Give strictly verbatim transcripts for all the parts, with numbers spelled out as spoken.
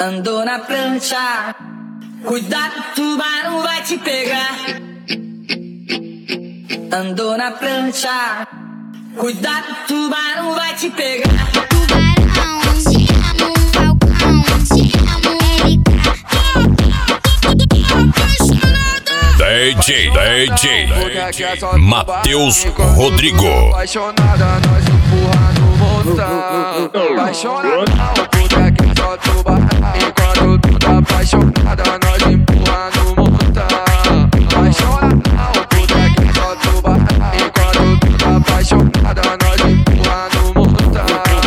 Andou na prancha, cuidado, tubarão vai te pegar. Andou na prancha, cuidado, tubarão vai te pegar. Tubarão, te amo, Falcão, te amo, D J, D J, Matheus Rodrigo. Apaixonada, nós empurra no montão. Apaixonada, puta que só tubarão. Enquanto tu tá apaixonada, nós empurra no montão. Apaixonada, puta que só tubarão. Enquanto tu tá apaixonada, nós empurra no montão.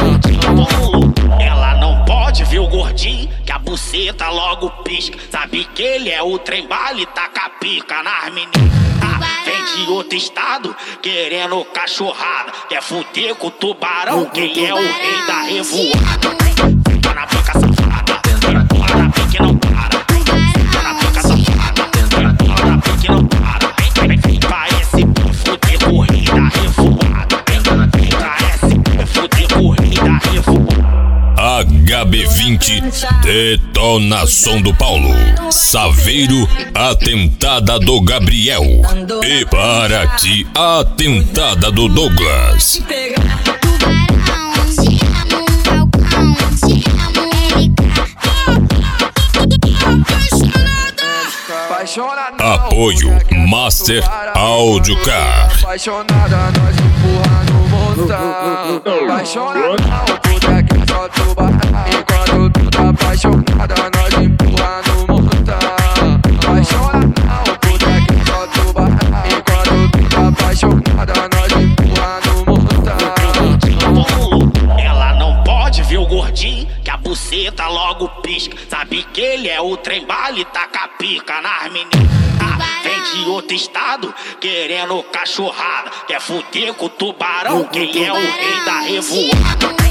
Ela não pode ver o gordinho, que a buceta logo pisca. Sabe que ele é o trem bala, taca pica nas meninas. Vem de outro estado, querendo cachorrada. Quer fuder com o tubarão, quem é o rei da revoada. Fica na pica safada, empurra na pique não para. Fica na pica safada, empurra na pique não para. Parece fuder com o rei da revoada. Parece fuder com o rei da revoada. H B vinte, detonação do Paulo. Saveiro, atentada do Gabriel. E para ti, atentada do Douglas. tubarão, te amo, Falcão, te amo, Apaixonada, Apoio Master Audiocar. apaixonada, nós empurra no montão. Apaixonada, puta que só tubarão. Enquanto tu tá apaixonada, nós empurra no montão. Apaixonada, puta que só tubarão. Enquanto tu tá apaixonada, nós empurra no montão. Ela não pode ver o gordinho, que a buceta logo pisca. Sabe que ele é o trem bala, taca pica nas meninas. Vem de outro estado, querendo cachorrada. Quer fuder com o tubarão, quem é o rei da revoada.